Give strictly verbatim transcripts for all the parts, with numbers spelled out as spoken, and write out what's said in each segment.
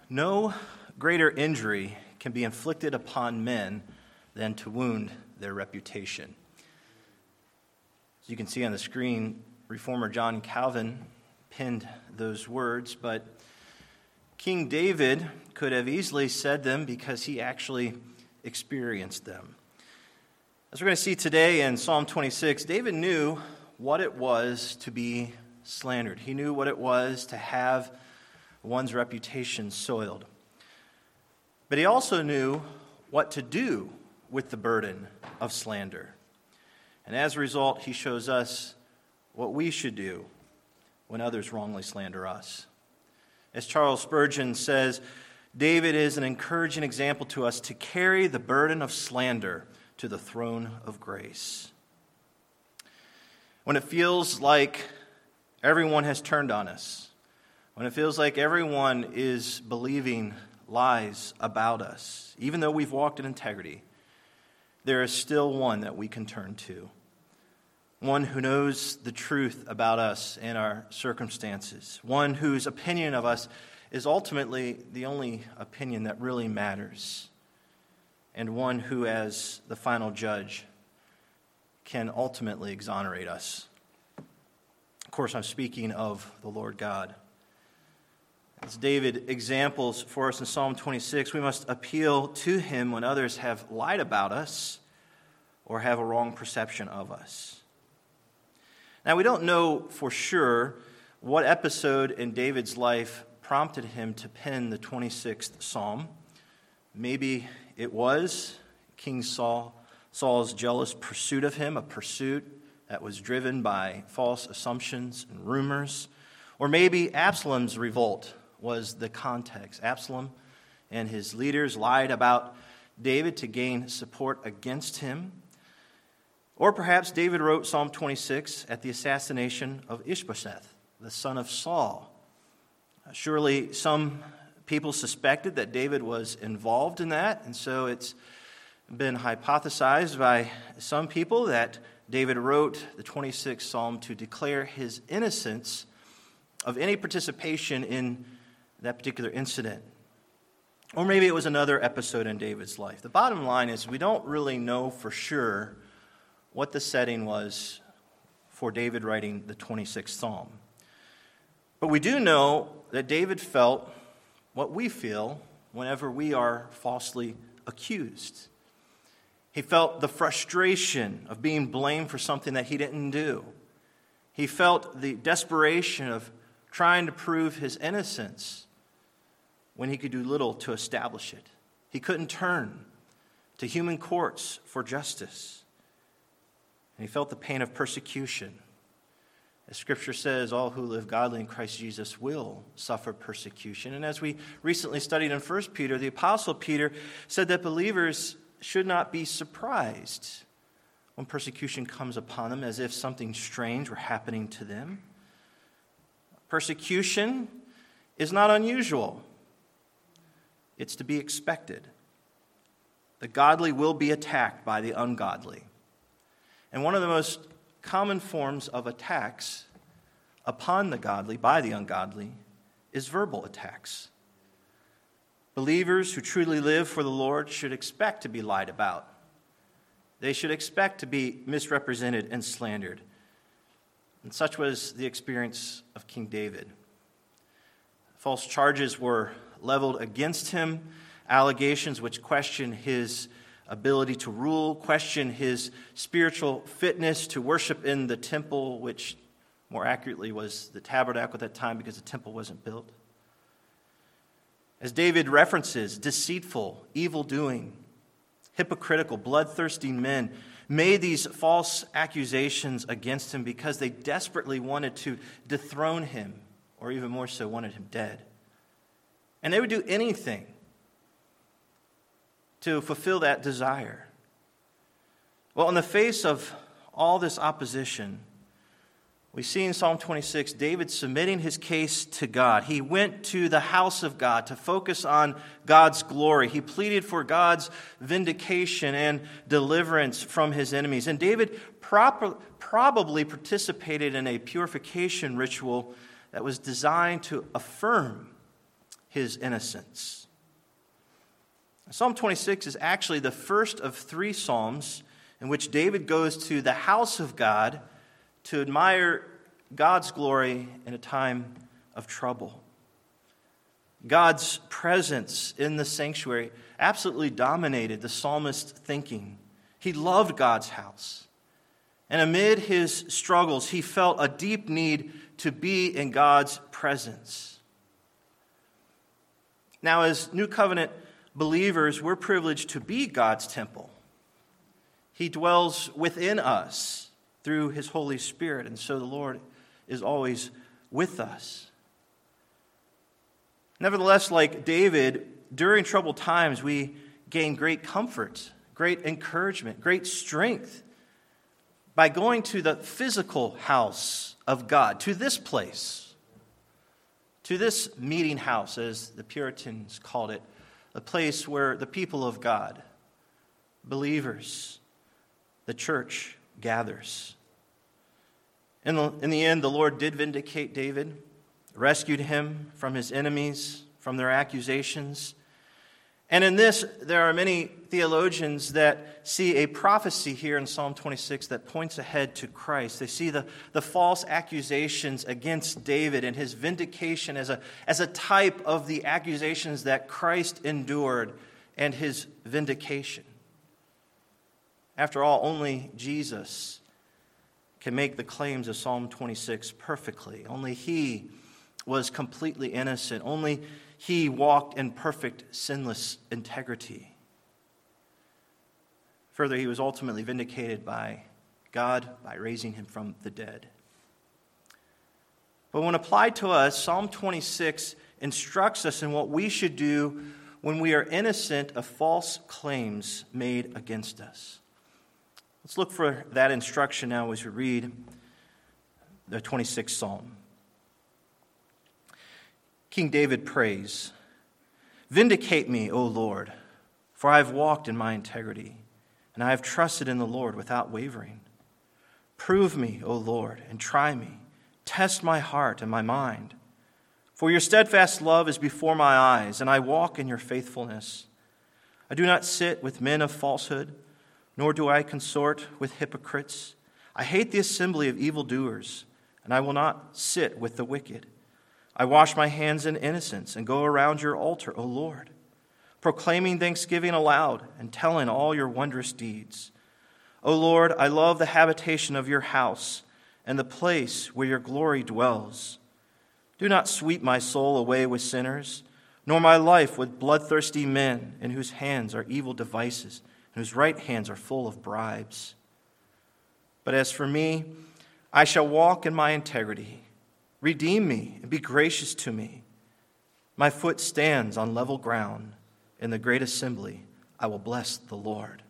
No greater injury can be inflicted upon men than to wound their reputation. As you can see on the screen, Reformer John Calvin penned those words, but King David could have easily said them because he actually experienced them. As we're going to see today in Psalm twenty-six, David knew what it was to be slandered. He knew what it was to have one's reputation soiled. But he also knew what to do with the burden of slander. And as a result, he shows us what we should do when others wrongly slander us. As Charles Spurgeon says, David is an encouraging example to us to carry the burden of slander to the throne of grace. When it feels like everyone has turned on us, when it feels like everyone is believing lies about us, even though we've walked in integrity, there is still one that we can turn to. One who knows the truth about us and our circumstances. One whose opinion of us is ultimately the only opinion that really matters. And one who, as the final judge, can ultimately exonerate us. Of course, I'm speaking of the Lord God. As David examples for us in Psalm twenty-six, we must appeal to him when others have lied about us or have a wrong perception of us. Now, we don't know for sure what episode in David's life prompted him to pen the twenty-sixth Psalm. Maybe it was King Saul, Saul's jealous pursuit of him, a pursuit that was driven by false assumptions and rumors. Or maybe Absalom's revolt was the context. Absalom and his leaders lied about David to gain support against him. Or perhaps David wrote Psalm twenty-six at the assassination of Ishbosheth, the son of Saul. Surely some people suspected that David was involved in that, and so it's been hypothesized by some people that David wrote the twenty-sixth Psalm to declare his innocence of any participation in that particular incident. Or maybe it was another episode in David's life. The bottom line is we don't really know for sure what the setting was for David writing the twenty-sixth Psalm. But we do know that David felt what we feel whenever we are falsely accused. He felt the frustration of being blamed for something that he didn't do. He felt the desperation of trying to prove his innocence when he could do little to establish it. He couldn't turn to human courts for justice. And he felt the pain of persecution. As Scripture says, all who live godly in Christ Jesus will suffer persecution. And as we recently studied in First Peter, the Apostle Peter said that believers should not be surprised when persecution comes upon them as if something strange were happening to them. Persecution is not unusual. It's to be expected. The godly will be attacked by the ungodly. And one of the most common forms of attacks upon the godly by the ungodly is verbal attacks. Believers who truly live for the Lord should expect to be lied about. They should expect to be misrepresented and slandered. And such was the experience of King David. False charges were leveled against him, allegations which question his ability to rule, question his spiritual fitness to worship in the temple, which more accurately was the tabernacle at that time because the temple wasn't built. As David references, deceitful, evil-doing, hypocritical, bloodthirsty men made these false accusations against him because they desperately wanted to dethrone him, or even more so, wanted him dead. And they would do anything to fulfill that desire. Well, in the face of all this opposition, we see in Psalm twenty-six, David submitting his case to God. He went to the house of God to focus on God's glory. He pleaded for God's vindication and deliverance from his enemies. And David proper, probably participated in a purification ritual that was designed to affirm his innocence. Psalm twenty-six is actually the first of three psalms in which David goes to the house of God to admire God's glory in a time of trouble. God's presence in the sanctuary absolutely dominated the psalmist's thinking. He loved God's house. And amid his struggles, he felt a deep need to be in God's presence. Now, as New Covenant believers, we're privileged to be God's temple. He dwells within us through his Holy Spirit, and so the Lord is always with us. Nevertheless, like David, during troubled times, we gain great comfort, great encouragement, great strength by going to the physical house of God, to this place, to this meeting house, as the Puritans called it, a place where the people of God, believers, the church gathers. In the, in the end, the Lord did vindicate David, rescued him from his enemies, from their accusations. And in this, there are many theologians that see a prophecy here in Psalm twenty-six that points ahead to Christ. They see the, the false accusations against David and his vindication as a, as a type of the accusations that Christ endured and his vindication. After all, only Jesus can make the claims of Psalm twenty-six perfectly. Only he was completely innocent. Only he walked in perfect, sinless integrity. Further, he was ultimately vindicated by God by raising him from the dead. But when applied to us, Psalm twenty-six instructs us in what we should do when we are innocent of false claims made against us. Let's look for that instruction now as we read the twenty-sixth Psalm. King David prays, "Vindicate me, O Lord, for I have walked in my integrity, and I have trusted in the Lord without wavering. Prove me, O Lord, and try me. Test my heart and my mind. For your steadfast love is before my eyes, and I walk in your faithfulness. I do not sit with men of falsehood, nor do I consort with hypocrites. I hate the assembly of evildoers, and I will not sit with the wicked. I wash my hands in innocence and go around your altar, O Lord, proclaiming thanksgiving aloud and telling all your wondrous deeds. O Lord, I love the habitation of your house and the place where your glory dwells. Do not sweep my soul away with sinners, nor my life with bloodthirsty men in whose hands are evil devices, and whose right hands are full of bribes. But as for me, I shall walk in my integrity. Redeem me and be gracious to me. My foot stands on level ground. In the great assembly, I will bless the Lord."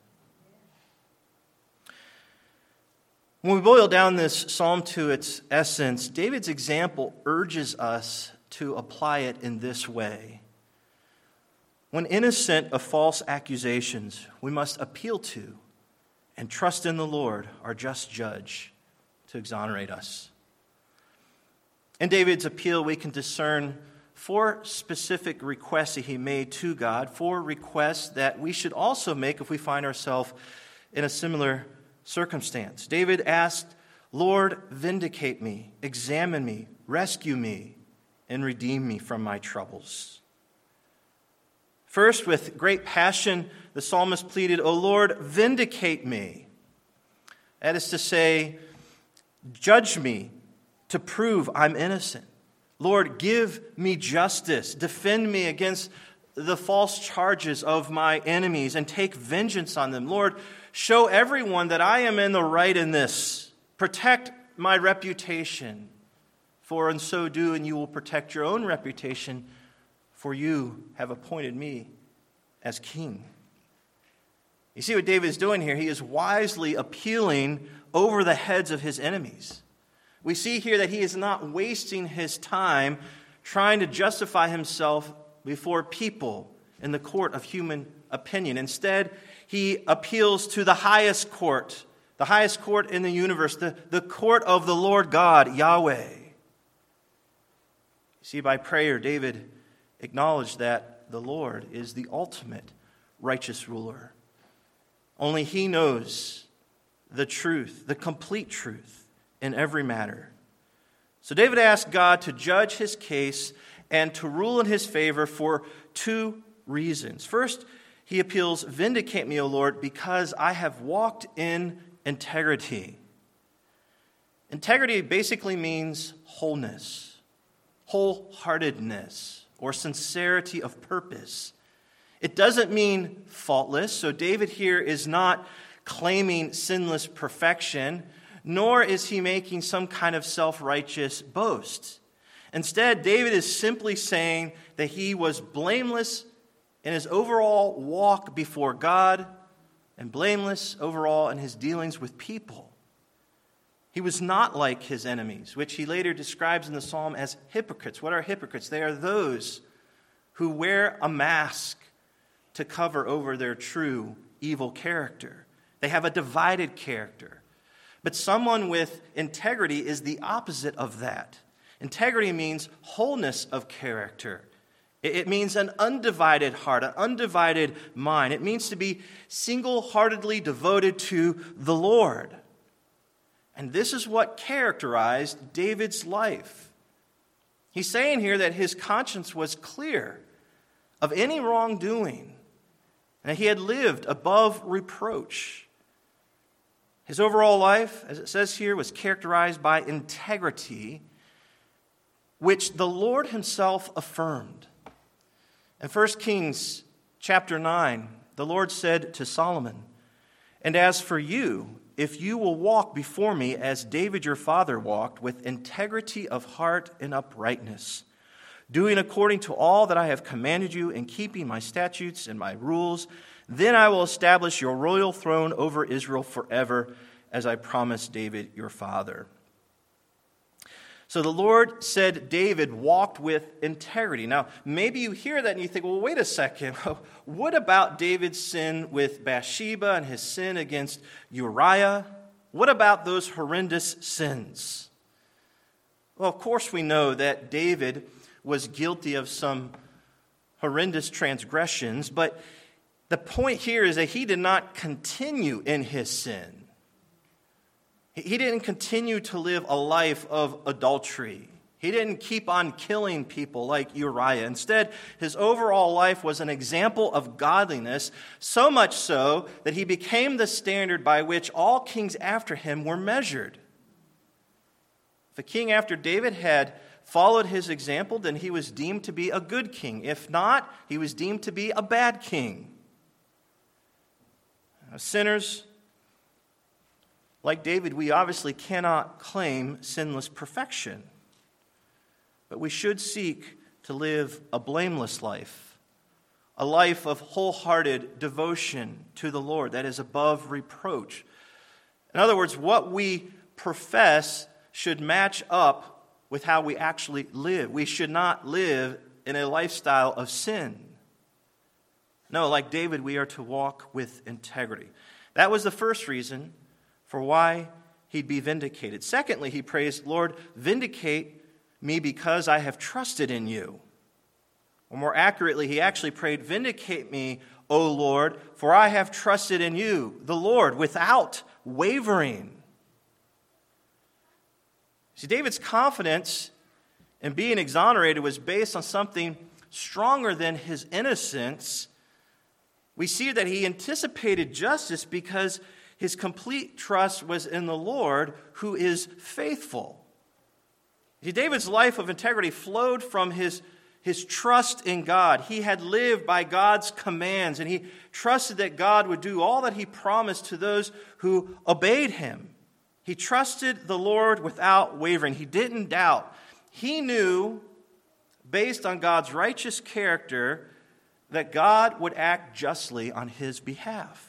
When we boil down this psalm to its essence, David's example urges us to apply it in this way. When innocent of false accusations, we must appeal to and trust in the Lord, our just judge, to exonerate us. In David's appeal, we can discern four specific requests that he made to God, four requests that we should also make if we find ourselves in a similar circumstance. David asked, "Lord, vindicate me, examine me, rescue me, and redeem me from my troubles." First, with great passion, the psalmist pleaded, "O Lord, vindicate me." That is to say, judge me to prove I'm innocent. Lord, give me justice. Defend me against the false charges of my enemies and take vengeance on them. Lord, show everyone that I am in the right in this. Protect my reputation, for in so doing you will protect your own reputation, for you have appointed me as king. You see what David is doing here? He is wisely appealing over the heads of his enemies. We see here that he is not wasting his time trying to justify himself before people in the court of human opinion. Instead, he appeals to the highest court, the highest court in the universe, the, the court of the Lord God, Yahweh. You see, by prayer, David acknowledge that the Lord is the ultimate righteous ruler. Only he knows the truth, the complete truth in every matter. So David asked God to judge his case and to rule in his favor for two reasons. First, he appeals, "Vindicate me, O Lord, because I have walked in integrity." Integrity basically means wholeness, wholeheartedness, or sincerity of purpose. It doesn't mean faultless, so David here is not claiming sinless perfection, nor is he making some kind of self-righteous boast. Instead, David is simply saying that he was blameless in his overall walk before God and blameless overall in his dealings with people. He was not like his enemies, which he later describes in the psalm as hypocrites. What are hypocrites? They are those who wear a mask to cover over their true evil character. They have a divided character. But someone with integrity is the opposite of that. Integrity means wholeness of character. It means an undivided heart, an undivided mind. It means to be single-heartedly devoted to the Lord. And this is what characterized David's life. He's saying here that his conscience was clear of any wrongdoing, and he had lived above reproach. His overall life, as it says here, was characterized by integrity, which the Lord himself affirmed. In First Kings chapter nine, the Lord said to Solomon, "And as for you, if you will walk before me as David your father walked, with integrity of heart and uprightness, doing according to all that I have commanded you and keeping my statutes and my rules, then I will establish your royal throne over Israel forever, as I promised David your father." So the Lord said David walked with integrity. Now, maybe you hear that and you think, well, wait a second. What about David's sin with Bathsheba and his sin against Uriah? What about those horrendous sins? Well, of course we know that David was guilty of some horrendous transgressions, but the point here is that he did not continue in his sin. He didn't continue to live a life of adultery. He didn't keep on killing people like Uriah. Instead, his overall life was an example of godliness, so much so that he became the standard by which all kings after him were measured. If a king after David had followed his example, then he was deemed to be a good king. If not, he was deemed to be a bad king. Now, sinners like David, we obviously cannot claim sinless perfection, but we should seek to live a blameless life, a life of wholehearted devotion to the Lord that is above reproach. In other words, what we profess should match up with how we actually live. We should not live in a lifestyle of sin. No, like David, we are to walk with integrity. That was the first reason for why he'd be vindicated. Secondly, he prays, "Lord, vindicate me because I have trusted in you." Or more accurately, he actually prayed, "Vindicate me, O Lord, for I have trusted in you, the Lord, without wavering." See, David's confidence in being exonerated was based on something stronger than his innocence. We see that he anticipated justice because his complete trust was in the Lord, who is faithful. See, David's life of integrity flowed from his, his trust in God. He had lived by God's commands, and he trusted that God would do all that he promised to those who obeyed him. He trusted the Lord without wavering. He didn't doubt. He knew, based on God's righteous character, that God would act justly on his behalf.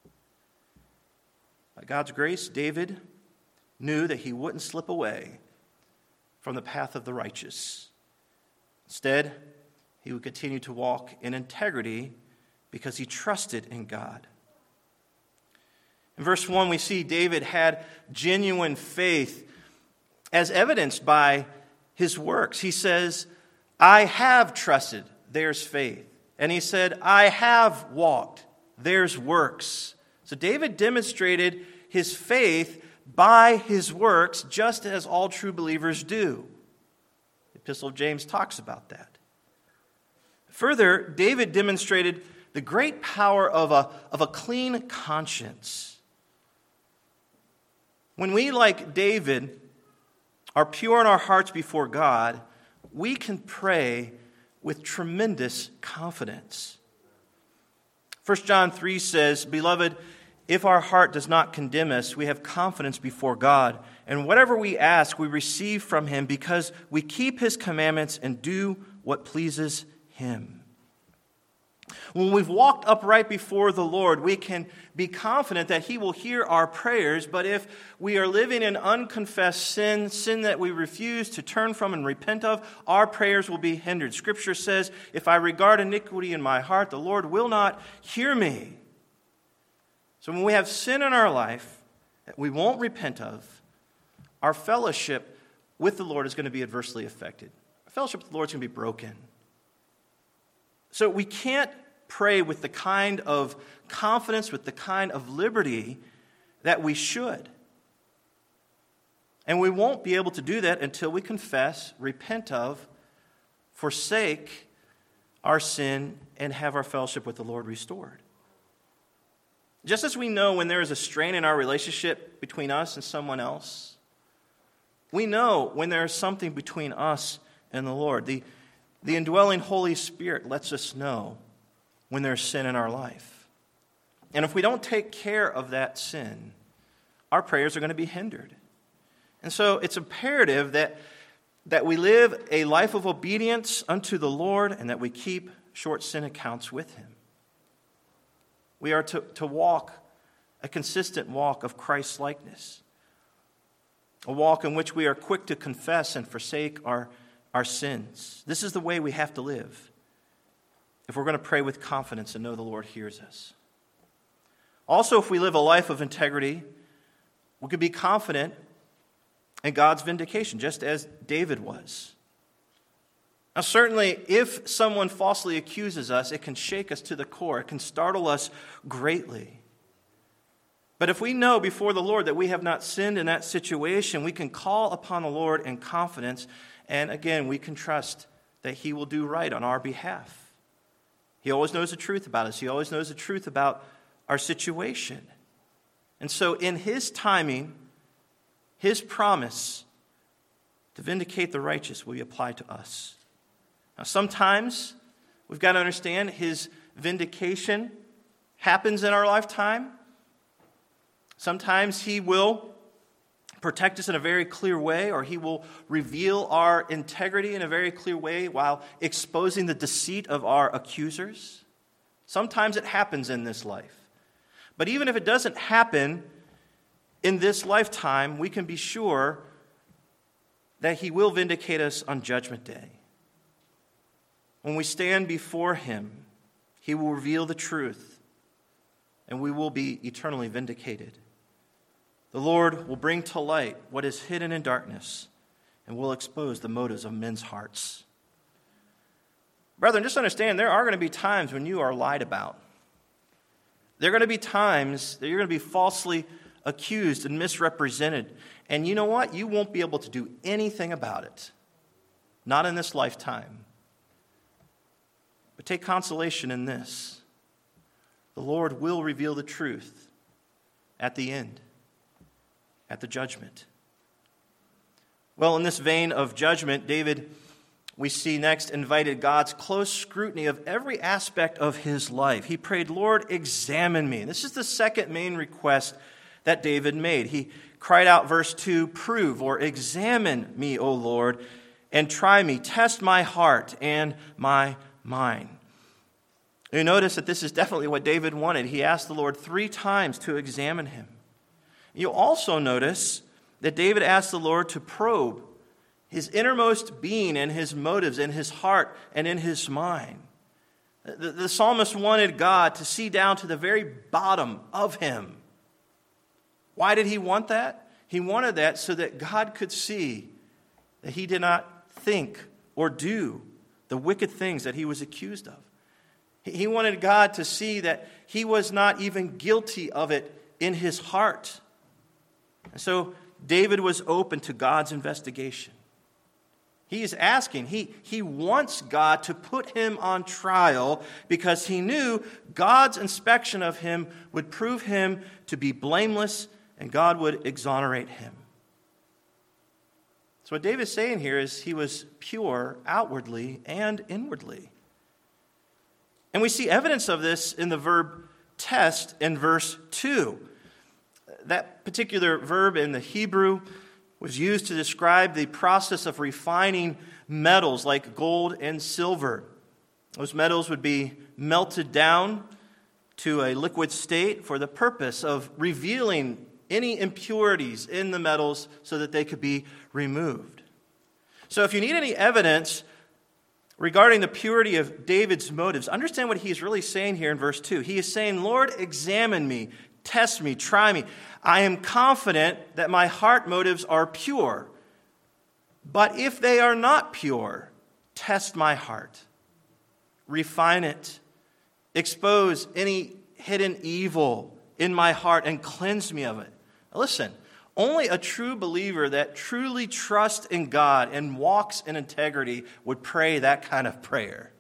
By God's grace, David knew that he wouldn't slip away from the path of the righteous. Instead, he would continue to walk in integrity because he trusted in God. In verse one, we see David had genuine faith as evidenced by his works. He says, "I have trusted." there's faith. And he said, I have walked, there's works. So David demonstrated his faith by his works, just as all true believers do. The Epistle of James talks about that. Further, David demonstrated the great power of a, of a clean conscience. When we, like David, are pure in our hearts before God, we can pray with tremendous confidence. First John three says, Beloved, if our heart does not condemn us, we have confidence before God. And whatever we ask, we receive from him because we keep his commandments and do what pleases him. When we've walked upright before the Lord, we can be confident that he will hear our prayers. But if we are living in unconfessed sin, sin that we refuse to turn from and repent of, our prayers will be hindered. Scripture says, if I regard iniquity in my heart, the Lord will not hear me. So when we have sin in our life that we won't repent of, our fellowship with the Lord is going to be adversely affected. Our fellowship with the Lord is going to be broken. So we can't pray with the kind of confidence, with the kind of liberty that we should. And we won't be able to do that until we confess, repent of, forsake our sin, and have our fellowship with the Lord restored. Just as we know when there is a strain in our relationship between us and someone else, we know when there is something between us and the Lord. The, the indwelling Holy Spirit lets us know when there's sin in our life. And if we don't take care of that sin, our prayers are going to be hindered. And so it's imperative that, that we live a life of obedience unto the Lord and that we keep short sin accounts with him. We are to, to walk a consistent walk of Christ's likeness, a walk in which we are quick to confess and forsake our, our sins. This is the way we have to live if we're going to pray with confidence and know the Lord hears us. Also, if we live a life of integrity, we can be confident in God's vindication, just as David was. Now, certainly, if someone falsely accuses us, it can shake us to the core. It can startle us greatly. But if we know before the Lord that we have not sinned in that situation, we can call upon the Lord in confidence. And again, we can trust that he will do right on our behalf. He always knows the truth about us. He always knows the truth about our situation. And so in his timing, his promise to vindicate the righteous will be applied to us. Now, sometimes we've got to understand his vindication happens in our lifetime. Sometimes he will protect us in a very clear way, or he will reveal our integrity in a very clear way while exposing the deceit of our accusers. Sometimes it happens in this life. But even if it doesn't happen in this lifetime, we can be sure that he will vindicate us on Judgment Day. When we stand before him, he will reveal the truth, and we will be eternally vindicated. The Lord will bring to light what is hidden in darkness, and will expose the motives of men's hearts. Brethren, just understand, there are going to be times when you are lied about. There are going to be times that you're going to be falsely accused and misrepresented. And you know what? You won't be able to do anything about it. Not in this lifetime. But take consolation in this. The Lord will reveal the truth at the end, at the judgment. Well, in this vein of judgment, David, we see next, invited God's close scrutiny of every aspect of his life. He prayed, Lord, examine me. This is the second main request that David made. He cried out, verse two, prove or examine me, O Lord, and try me. Test my heart and my mind. You notice that this is definitely what David wanted. He asked the Lord three times to examine him. You'll also notice that David asked the Lord to probe his innermost being and his motives in his heart and in his mind. The, the psalmist wanted God to see down to the very bottom of him. Why did he want that? He wanted that so that God could see that he did not think or do the wicked things that he was accused of. He wanted God to see that he was not even guilty of it in his heart. And so David was open to God's investigation. He is asking, he, he wants God to put him on trial because he knew God's inspection of him would prove him to be blameless and God would exonerate him. So what David's saying here is he was pure outwardly and inwardly. And we see evidence of this in the verb test in verse two. That particular verb in the Hebrew was used to describe the process of refining metals like gold and silver. Those metals would be melted down to a liquid state for the purpose of revealing any impurities in the metals so that they could be removed. So if you need any evidence regarding the purity of David's motives, understand what he's really saying here in verse two. He is saying, Lord, examine me, test me, try me. I am confident that my heart motives are pure. But if they are not pure, test my heart. Refine it. Expose any hidden evil in my heart and cleanse me of it. Now listen, only a true believer that truly trusts in God and walks in integrity would pray that kind of prayer.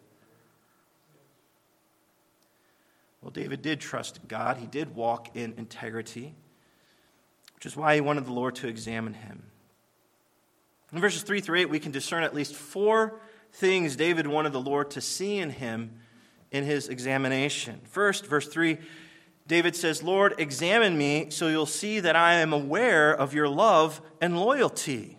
Well, David did trust God. He did walk in integrity, which is why he wanted the Lord to examine him. In verses three through eight, we can discern at least four things David wanted the Lord to see in him in his examination. First, verse three, David says, Lord, examine me so you'll see that I am aware of your love and loyalty.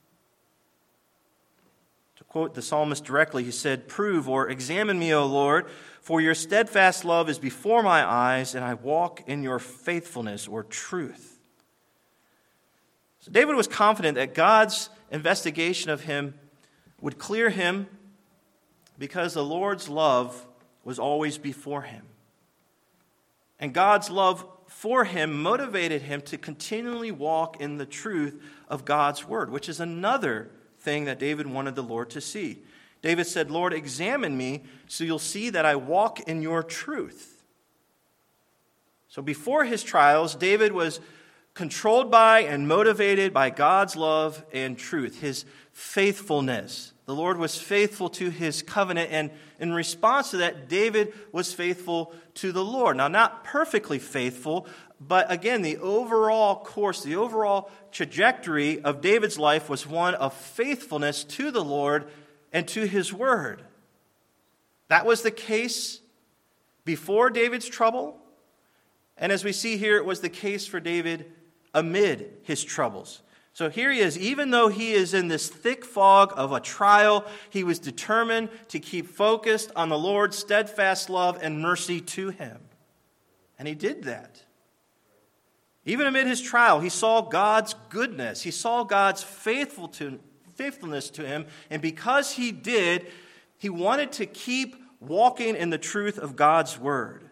To quote the psalmist directly, he said, prove or examine me, O Lord, for your steadfast love is before my eyes, and I walk in your faithfulness or truth. So David was confident that God's investigation of him would clear him because the Lord's love was always before him. And God's love for him motivated him to continually walk in the truth of God's word, which is another thing that David wanted the Lord to see. David said, Lord, examine me so you'll see that I walk in your truth. So before his trials, David was controlled by and motivated by God's love and truth, his faithfulness. The Lord was faithful to his covenant, and in response to that, David was faithful to the Lord. Now, not perfectly faithful, but again, the overall course, the overall trajectory of David's life was one of faithfulness to the Lord and to his word. That was the case before David's trouble, and as we see here, it was the case for David amid his troubles. So here he is, even though he is in this thick fog of a trial, he was determined to keep focused on the Lord's steadfast love and mercy to him. And he did that. Even amid his trial, he saw God's goodness. He saw God's faithful to, faithfulness to him. And because he did, he wanted to keep walking in the truth of God's word.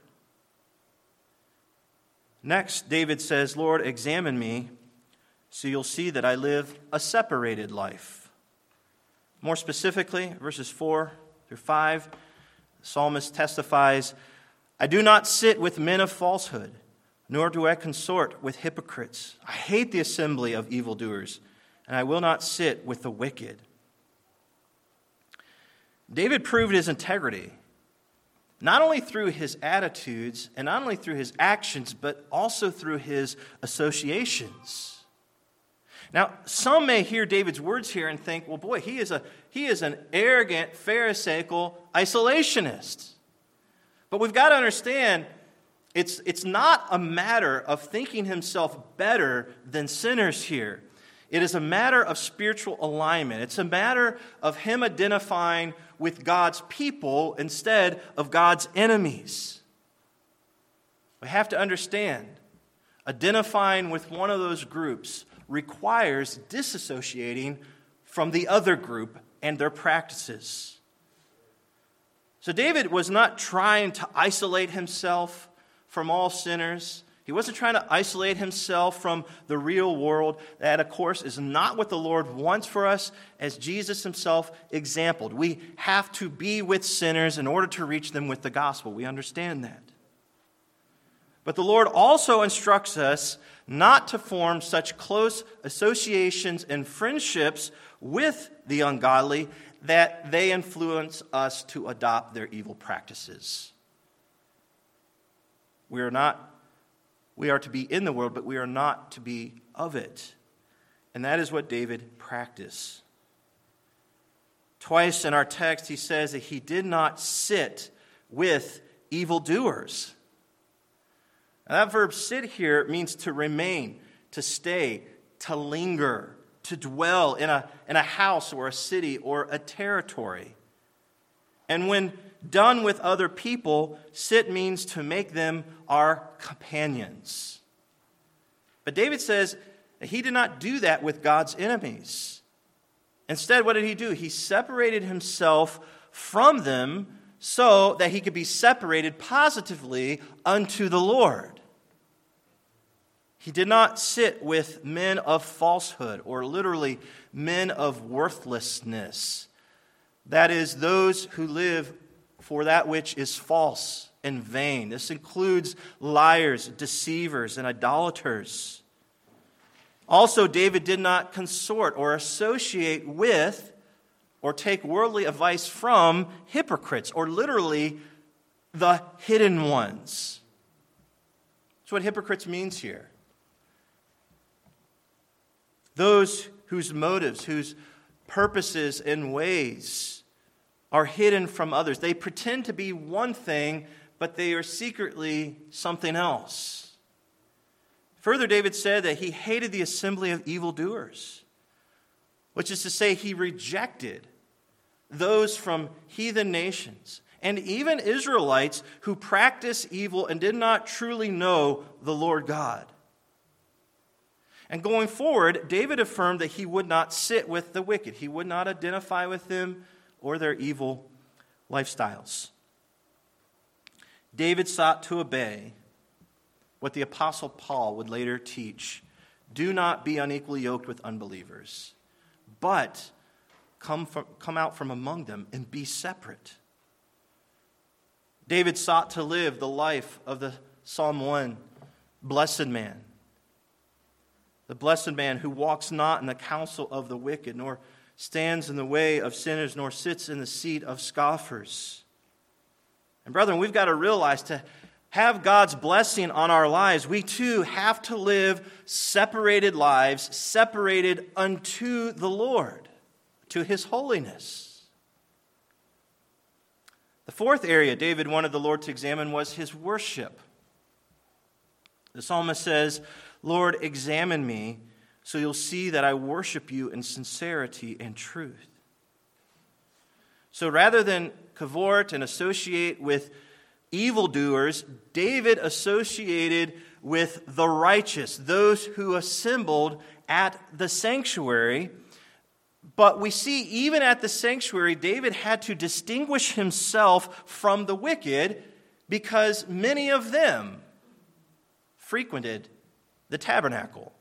Next, David says, Lord, examine me, so you'll see that I live a separated life. More specifically, verses four through five, the psalmist testifies, I do not sit with men of falsehood, nor do I consort with hypocrites. I hate the assembly of evildoers, and I will not sit with the wicked. David proved his integrity, not only through his attitudes and not only through his actions, but also through his associations. Now, some may hear David's words here and think, well, boy, he is a he is an arrogant, pharisaical isolationist. But we've got to understand, it's, it's not a matter of thinking himself better than sinners here. It is a matter of spiritual alignment. It's a matter of him identifying with God's people instead of God's enemies. We have to understand, identifying with one of those groups requires disassociating from the other group and their practices. So David was not trying to isolate himself from all sinners. He He wasn't trying to isolate himself from the real world. That, of course, is not what the Lord wants for us, as Jesus himself exampled. We have to be with sinners in order to reach them with the gospel. We understand that. But the Lord also instructs us not to form such close associations and friendships with the ungodly that they influence us to adopt their evil practices. We are not, we are to be in the world, but we are not to be of it. And that is what David practiced. Twice in our text, he says that he did not sit with evildoers. Now, that verb sit here means to remain, to stay, to linger, to dwell in a, in a house or a city or a territory. And when done with other people, sit means to make them our companions. But David says that he did not do that with God's enemies. Instead, what did he do? He separated himself from them so that he could be separated positively unto the Lord. He did not sit with men of falsehood, or literally men of worthlessness. That is, those who live for that which is false and vain. This includes liars, deceivers, and idolaters. Also, David did not consort or associate with or take worldly advice from hypocrites, or literally the hidden ones. That's what hypocrites means here. Those whose motives, whose purposes and ways are hidden from others. They pretend to be one thing, but they are secretly something else. Further, David said that he hated the assembly of evildoers, which is to say he rejected those from heathen nations and even Israelites who practice evil and did not truly know the Lord God. And going forward, David affirmed that he would not sit with the wicked. He would not identify with them or their evil lifestyles. David sought to obey what the Apostle Paul would later teach. Do not be unequally yoked with unbelievers, but come, from, come out from among them and be separate. David sought to live the life of the Psalm one blessed man. The blessed man who walks not in the counsel of the wicked, nor stands in the way of sinners, nor sits in the seat of scoffers. And brethren, we've got to realize to have God's blessing on our lives, we too have to live separated lives, separated unto the Lord, to His holiness. The fourth area David wanted the Lord to examine was his worship. The psalmist says, Lord, examine me, so you'll see that I worship you in sincerity and truth. So rather than cavort and associate with evildoers, David associated with the righteous, those who assembled at the sanctuary. But we see even at the sanctuary, David had to distinguish himself from the wicked because many of them frequented the tabernacle.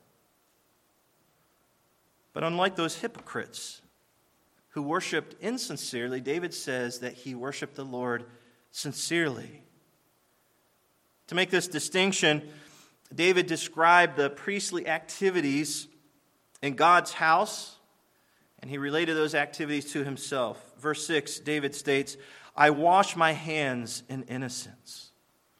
But unlike those hypocrites who worshiped insincerely, David says that he worshiped the Lord sincerely. To make this distinction, David described the priestly activities in God's house, and he related those activities to himself. Verse six, David states, I wash my hands in innocence.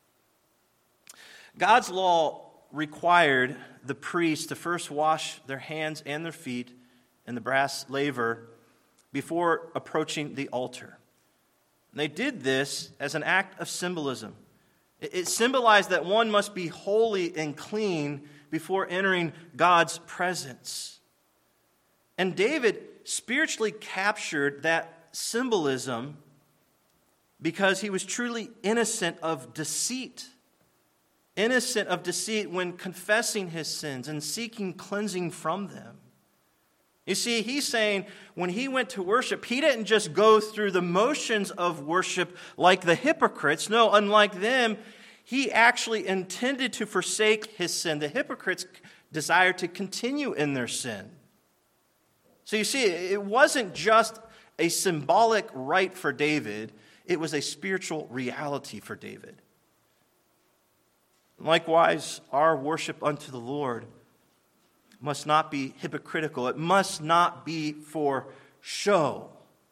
God's law required the priests to first wash their hands and their feet in the brass laver before approaching the altar. And they did this as an act of symbolism. It symbolized that one must be holy and clean before entering God's presence. And David spiritually captured that symbolism because he was truly innocent of deceit. Innocent of deceit when confessing his sins and seeking cleansing from them. You see, he's saying when he went to worship, he didn't just go through the motions of worship like the hypocrites. No, unlike them, he actually intended to forsake his sin. The hypocrites desired to continue in their sin. So you see, it wasn't just a symbolic right for David, it was a spiritual reality for David. Likewise, our worship unto the Lord must not be hypocritical. It must not be for show.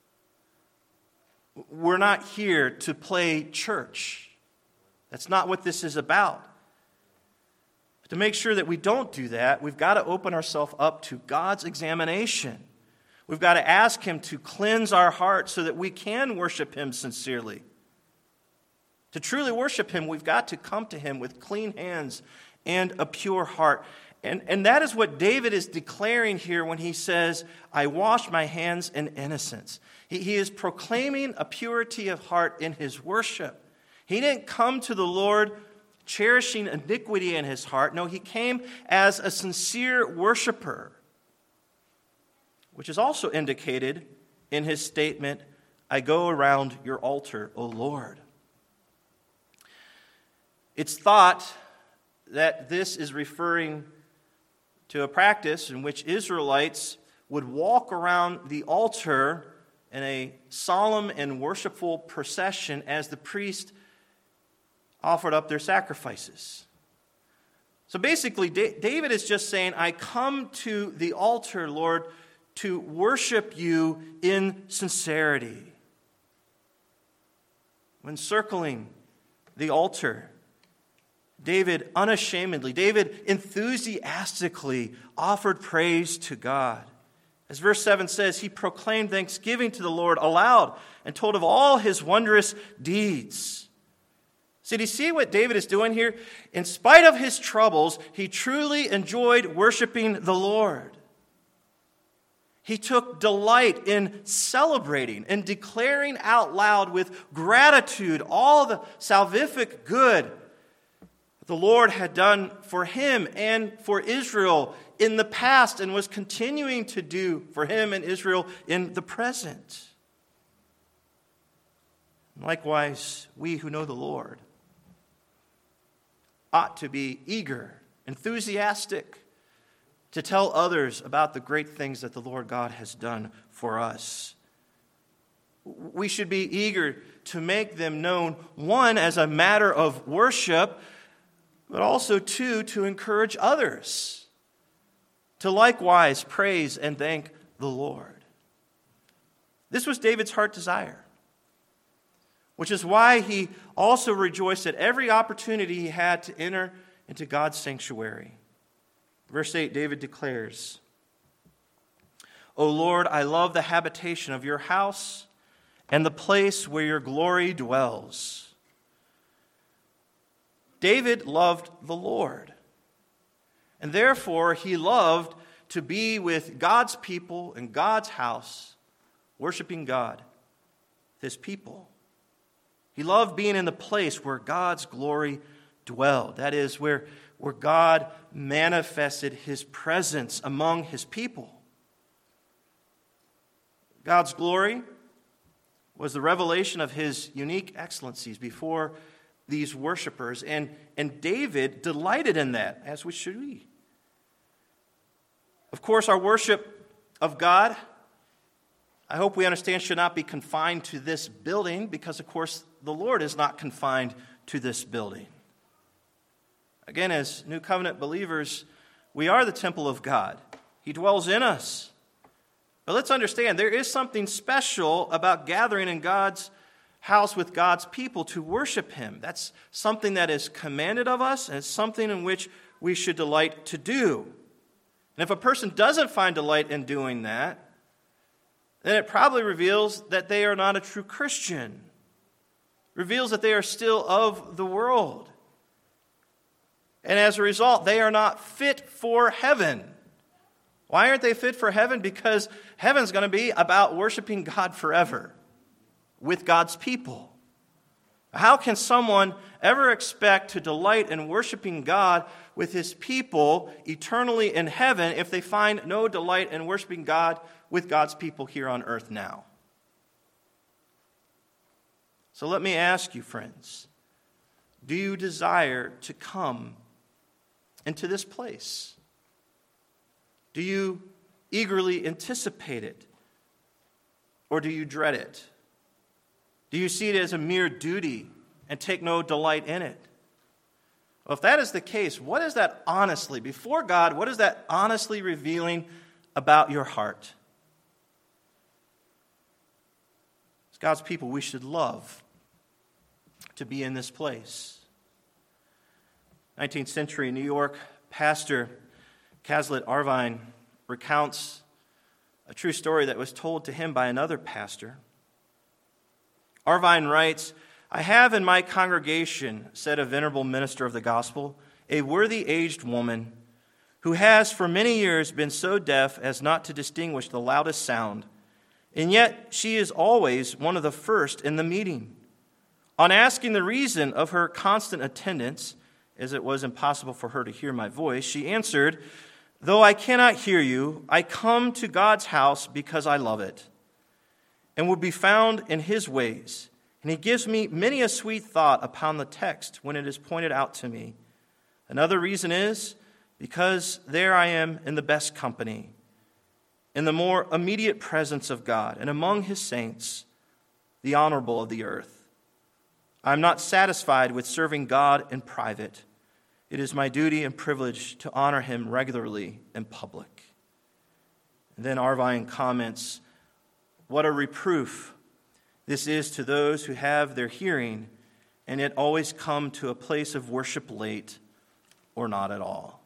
We're not here to play church. That's not what this is about. To make sure that we don't do that, we've got to open ourselves up to God's examination. We've got to ask Him to cleanse our hearts so that we can worship Him sincerely. To truly worship Him, we've got to come to Him with clean hands and a pure heart. And, and that is what David is declaring here when he says, I wash my hands in innocence. He, he is proclaiming a purity of heart in his worship. He didn't come to the Lord cherishing iniquity in his heart. No, he came as a sincere worshiper, which is also indicated in his statement, I go around your altar, O Lord. It's thought that this is referring to a practice in which Israelites would walk around the altar in a solemn and worshipful procession as the priest offered up their sacrifices. So basically, David is just saying, I come to the altar, Lord, to worship you in sincerity. When circling the altar, David unashamedly, David enthusiastically offered praise to God. As verse seven says, he proclaimed thanksgiving to the Lord aloud and told of all his wondrous deeds. So do you see what David is doing here? In spite of his troubles, he truly enjoyed worshiping the Lord. He took delight in celebrating and declaring out loud with gratitude all the salvific good the Lord had done for him and for Israel in the past and was continuing to do for him and Israel in the present. Likewise, we who know the Lord ought to be eager, enthusiastic to tell others about the great things that the Lord God has done for us. We should be eager to make them known, one, as a matter of worship, but also, two, to encourage others to likewise praise and thank the Lord. This was David's heart desire, which is why he also rejoiced at every opportunity he had to enter into God's sanctuary. Verse eight, David declares, O Lord, I love the habitation of your house and the place where your glory dwells. David loved the Lord, and therefore he loved to be with God's people in God's house, worshiping God, his people. He loved being in the place where God's glory dwelled. That is, where, where God manifested his presence among his people. God's glory was the revelation of his unique excellencies before these worshipers, and, and David delighted in that, as we should be. Of course, our worship of God, I hope we understand, should not be confined to this building, because, of course, the Lord is not confined to this building. Again, as New Covenant believers, we are the temple of God. He dwells in us. But let's understand, there is something special about gathering in God's house with God's people to worship Him. That's something that is commanded of us, and it's something in which we should delight to do. And if a person doesn't find delight in doing that, then it probably reveals that they are not a true Christian. It reveals that they are still of the world. And as a result, they are not fit for heaven. Why aren't they fit for heaven? Because heaven's going to be about worshiping God forever with God's people. How can someone ever expect to delight in worshiping God with his people eternally in heaven if they find no delight in worshiping God with God's people here on earth now? So let me ask you, friends, do you desire to come into this place? Do you eagerly anticipate it? Or do you dread it? Do you see it as a mere duty and take no delight in it? Well, if that is the case, what is that honestly, before God, what is that honestly revealing about your heart? As God's people, we should love to be in this place. nineteenth century New York pastor Caslett Arvine recounts a true story that was told to him by another pastor. Arvine writes, "I have in my congregation," said a venerable minister of the gospel, "a worthy aged woman who has for many years been so deaf as not to distinguish the loudest sound, and yet she is always one of the first in the meeting. On asking the reason of her constant attendance, as it was impossible for her to hear my voice, she answered, 'Though I cannot hear you, I come to God's house because I love it, and would be found in his ways. And he gives me many a sweet thought upon the text when it is pointed out to me. Another reason is because there I am in the best company, in the more immediate presence of God, and among his saints, the honorable of the earth. I am not satisfied with serving God in private. It is my duty and privilege to honor him regularly in public.'" And then Arvine comments, "What a reproof this is to those who have their hearing and yet always come to a place of worship late or not at all."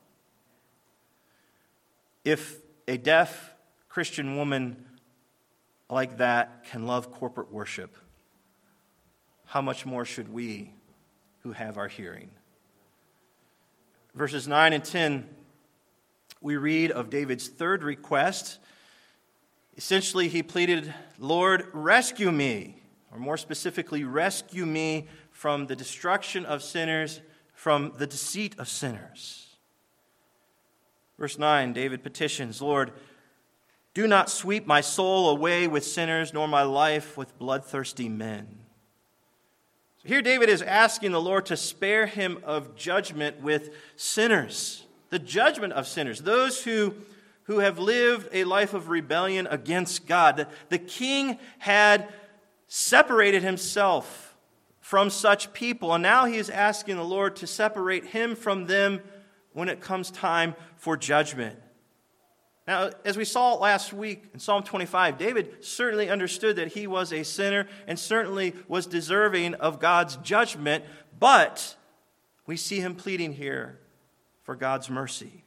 If a deaf Christian woman like that can love corporate worship, how much more should we who have our hearing? Verses nine and ten, we read of David's third request. Essentially, he pleaded, "Lord, rescue me," or more specifically, rescue me from the destruction of sinners, from the deceit of sinners. Verse nine, David petitions, "Lord, do not sweep my soul away with sinners, nor my life with bloodthirsty men." So here David is asking the Lord to spare him of judgment with sinners, the judgment of sinners, those who, who have lived a life of rebellion against God. The, the king had separated himself from such people, and now he is asking the Lord to separate him from them when it comes time for judgment. Now, as we saw last week in Psalm twenty-five, David certainly understood that he was a sinner and certainly was deserving of God's judgment, but we see him pleading here for God's mercy.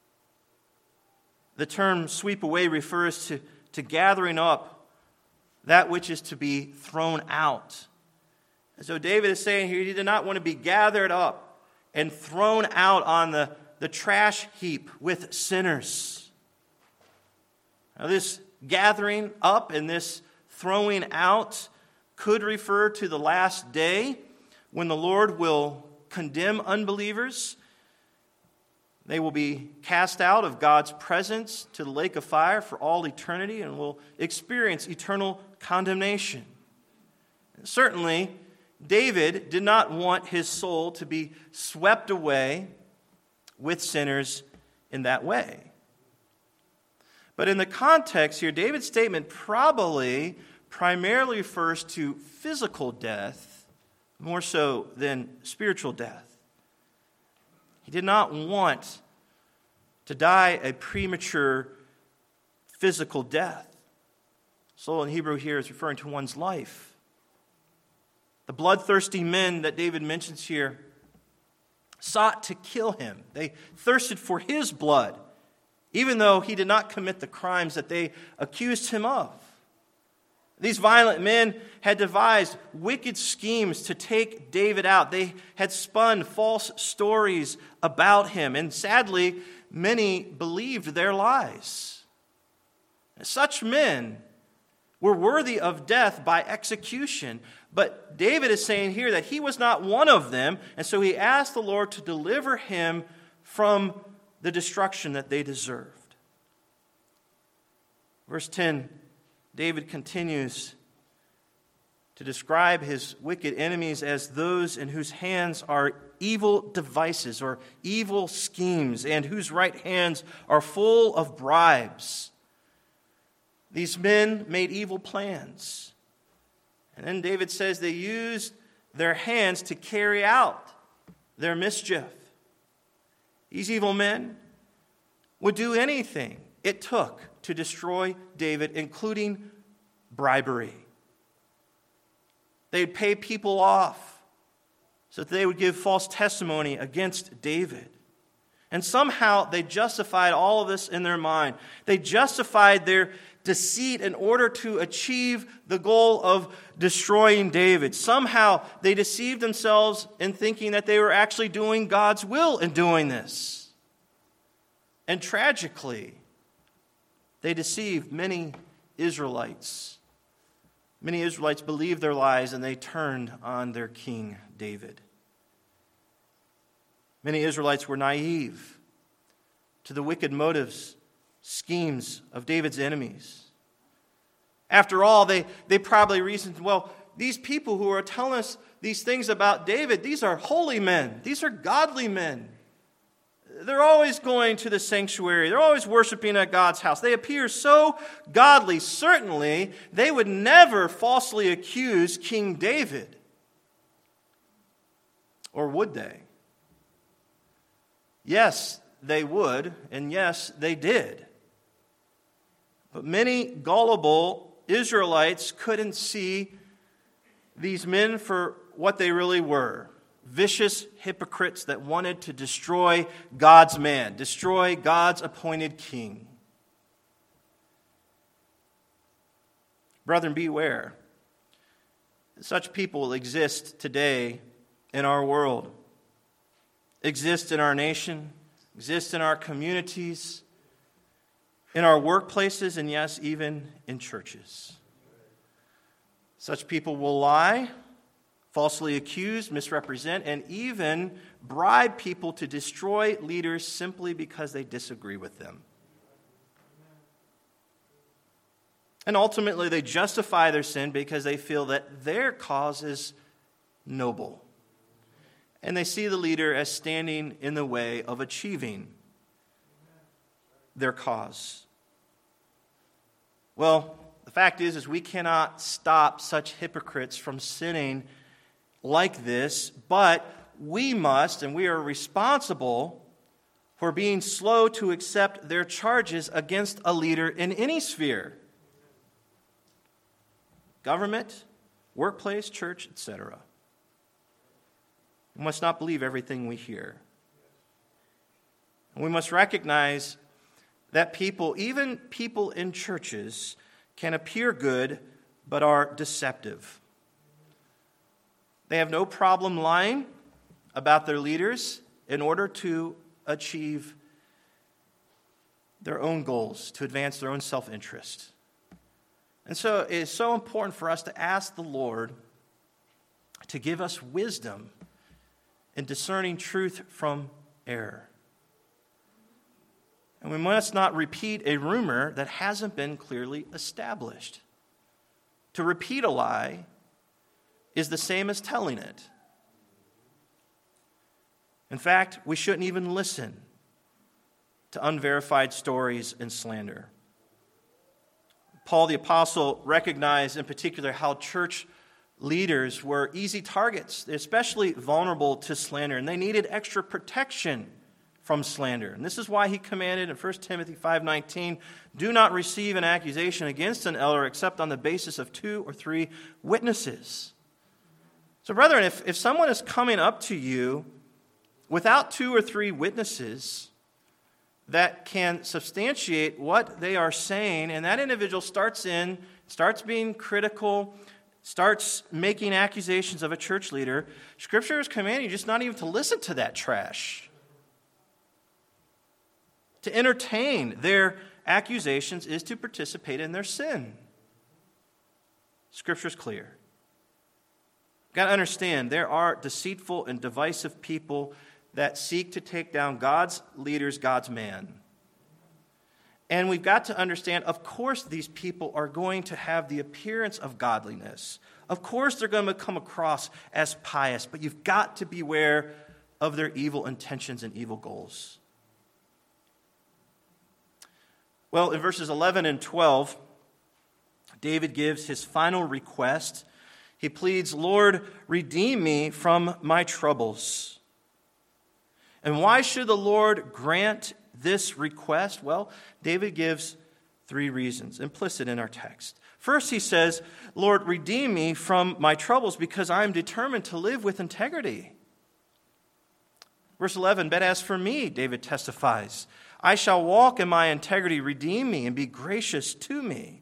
The term sweep away refers to, to gathering up that which is to be thrown out. And so David is saying here he did not want to be gathered up and thrown out on the, the trash heap with sinners. Now, this gathering up and this throwing out could refer to the last day when the Lord will condemn unbelievers. They will be cast out of God's presence to the lake of fire for all eternity and will experience eternal condemnation. And certainly, David did not want his soul to be swept away with sinners in that way. But in the context here, David's statement probably primarily refers to physical death more so than spiritual death. He did not want to die a premature physical death. Soul in Hebrew here is referring to one's life. The bloodthirsty men that David mentions here sought to kill him. They thirsted for his blood, even though he did not commit the crimes that they accused him of. These violent men had devised wicked schemes to take David out. They had spun false stories about him, and sadly, many believed their lies. Such men were worthy of death by execution, but David is saying here that he was not one of them, and so he asked the Lord to deliver him from the destruction that they deserved. Verse ten, David continues, to describe his wicked enemies as those in whose hands are evil devices or evil schemes and whose right hands are full of bribes. These men made evil plans. And then David says they used their hands to carry out their mischief. These evil men would do anything it took to destroy David, including bribery. They'd pay people off so that they would give false testimony against David. And somehow they justified all of this in their mind. They justified their deceit in order to achieve the goal of destroying David. Somehow they deceived themselves in thinking that they were actually doing God's will in doing this. And tragically, they deceived many Israelites. Many Israelites believed their lies and they turned on their king David. Many Israelites were naive to the wicked motives, schemes of David's enemies. After all, they, they probably reasoned, well, these people who are telling us these things about David, these are holy men. These are godly men. They're always going to the sanctuary. They're always worshiping at God's house. They appear so godly. Certainly, they would never falsely accuse King David. Or would they? Yes, they would, and yes, they did. But many gullible Israelites couldn't see these men for what they really were. Vicious hypocrites that wanted to destroy God's man, destroy God's appointed king. Brethren, beware. Such people exist today in our world, exist in our nation, exist in our communities, in our workplaces, and yes, even in churches. Such people will lie, falsely accuse, misrepresent, and even bribe people to destroy leaders simply because they disagree with them. And ultimately, they justify their sin because they feel that their cause is noble. And they see the leader as standing in the way of achieving their cause. Well, the fact is, is we cannot stop such hypocrites from sinning like this, but we must, and we are responsible for being slow to accept their charges against a leader in any sphere. Government, workplace, church, et cetera. We must not believe everything we hear. And we must recognize that people, even people in churches, can appear good but are deceptive. They have no problem lying about their leaders in order to achieve their own goals, to advance their own self-interest. And so it is so important for us to ask the Lord to give us wisdom in discerning truth from error. And we must not repeat a rumor that hasn't been clearly established. To repeat a lie is the same as telling it. In fact, we shouldn't even listen to unverified stories and slander. Paul the Apostle recognized in particular how church leaders were easy targets, especially vulnerable to slander, and they needed extra protection from slander. And this is why he commanded in First Timothy five nineteen, do not receive an accusation against an elder except on the basis of two or three witnesses. So, brethren, if, if someone is coming up to you without two or three witnesses that can substantiate what they are saying, and that individual starts in, starts being critical, starts making accusations of a church leader, Scripture is commanding you just not even to listen to that trash. To entertain their accusations is to participate in their sin. Scripture is clear. You've got to understand, there are deceitful and divisive people that seek to take down God's leaders, God's man. And we've got to understand, of course, these people are going to have the appearance of godliness, Of course they're going to come across as pious, but you've got to beware of their evil intentions and evil goals. Well, in verses eleven and twelve, David gives his final request. He pleads, Lord, redeem me from my troubles. And why should the Lord grant this request? Well, David gives three reasons implicit in our text. First, he says, Lord, redeem me from my troubles because I am determined to live with integrity. Verse eleven, but as for me, David testifies, I shall walk in my integrity, redeem me, and be gracious to me.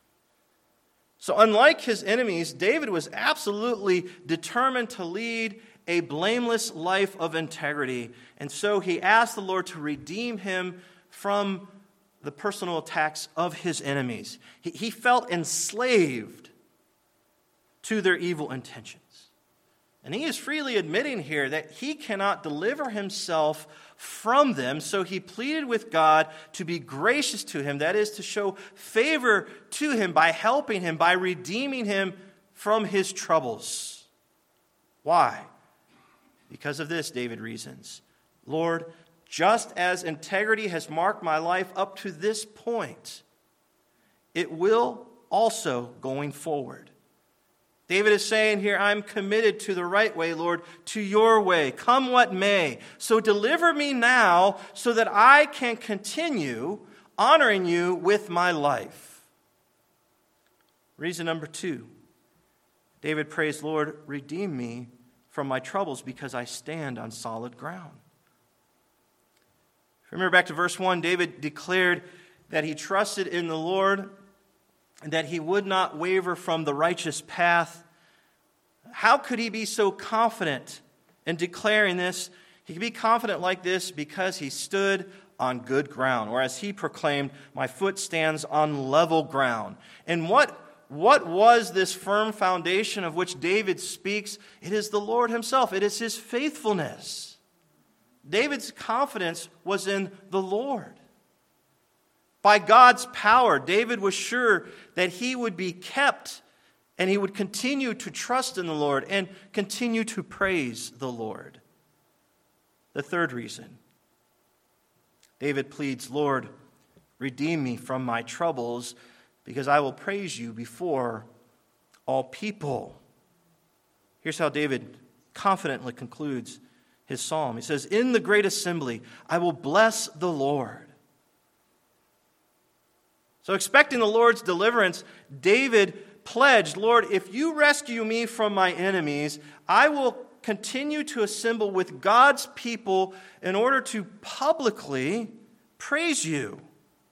So unlike his enemies, David was absolutely determined to lead a blameless life of integrity. And so he asked the Lord to redeem him from the personal attacks of his enemies. He, he felt enslaved to their evil intentions. And he is freely admitting here that he cannot deliver himself from them, so he pleaded with God to be gracious to him, that is, to show favor to him by helping him, by redeeming him from his troubles. Why? Because of this, David reasons, Lord, just as integrity has marked my life up to this point, it will also going forward. David is saying here, I'm committed to the right way, Lord, to your way, come what may. So deliver me now so that I can continue honoring you with my life. Reason number two, David prays, Lord, redeem me from my troubles because I stand on solid ground. Remember back to verse one, David declared that he trusted in the Lord and that he would not waver from the righteous path. How could he be so confident in declaring this? He could be confident like this because he stood on good ground, or as he proclaimed, my foot stands on level ground. And what, what was this firm foundation of which David speaks? It is the Lord himself. It is his faithfulness. David's confidence was in the Lord. By God's power, David was sure that he would be kept and he would continue to trust in the Lord and continue to praise the Lord. The third reason, David pleads, Lord, redeem me from my troubles because I will praise you before all people. Here's how David confidently concludes his psalm. He says, in the great assembly, I will bless the Lord. So expecting the Lord's deliverance, David pledged, Lord, if you rescue me from my enemies, I will continue to assemble with God's people in order to publicly praise you.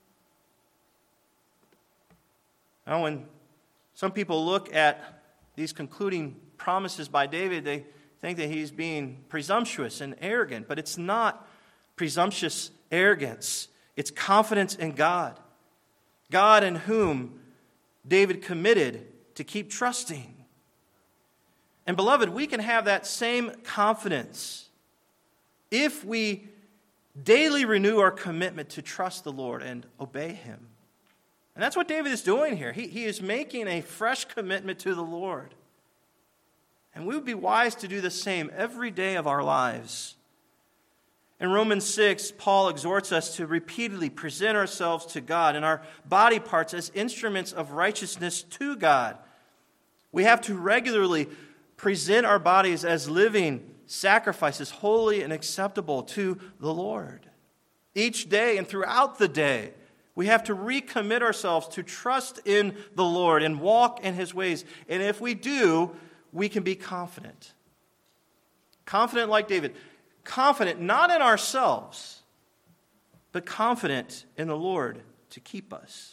Now, when some people look at these concluding promises by David, they think that he's being presumptuous and arrogant, but it's not presumptuous arrogance. It's confidence in God. God in whom David committed to keep trusting. And beloved, we can have that same confidence if we daily renew our commitment to trust the Lord and obey Him. And that's what David is doing here. He, he is making a fresh commitment to the Lord. And we would be wise to do the same every day of our lives. In Romans six, Paul exhorts us to repeatedly present ourselves to God and our body parts as instruments of righteousness to God. We have to regularly present our bodies as living sacrifices, holy and acceptable to the Lord. Each day and throughout the day, we have to recommit ourselves to trust in the Lord and walk in His ways. And if we do, we can be confident. Confident like David. Confident not in ourselves, but confident in the Lord to keep us.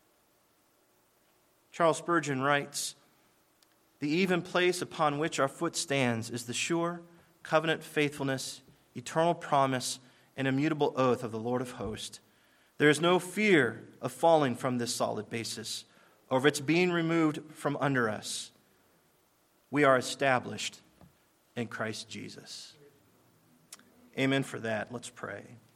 Charles Spurgeon writes, the even place upon which our foot stands is the sure covenant faithfulness, eternal promise, and immutable oath of the Lord of hosts. There is no fear of falling from this solid basis, or of its being removed from under us. We are established in Christ Jesus. Amen for that. Let's pray.